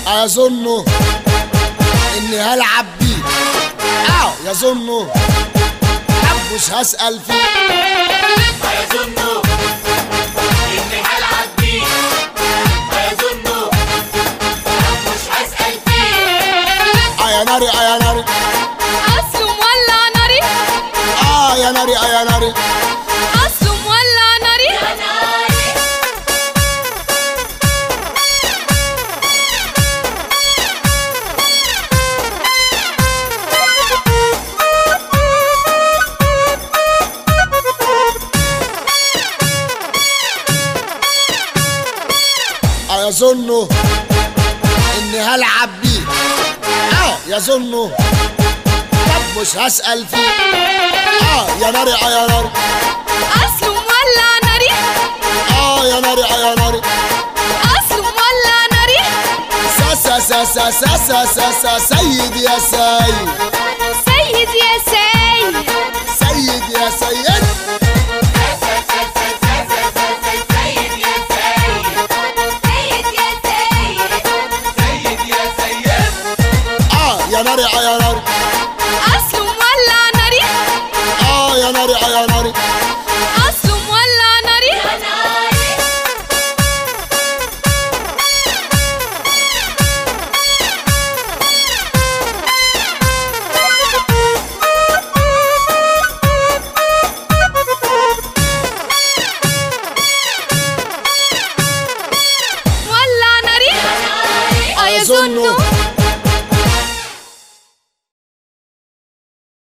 يظنوا اني هلعب بيه، يظنوا مش هسأل فيه. يظنوا اني هلعب بيه، يظنوا مش هسأل فيه. يا ناري يا ناري، اصله مولع ناري. يا ناري يا ناري، اصله مولع ناري. يا ناري يظنوا اني هلعب بيه، يظنوا طب مش هسأل فيه. يا ناري يا ناري، اصله مولع ناري. يا ناري يا ناري، اصله مولع ناري. سا سا سا سا سا سا سا سيد يا سيد، سيد يا سيد، سيد يا سيد.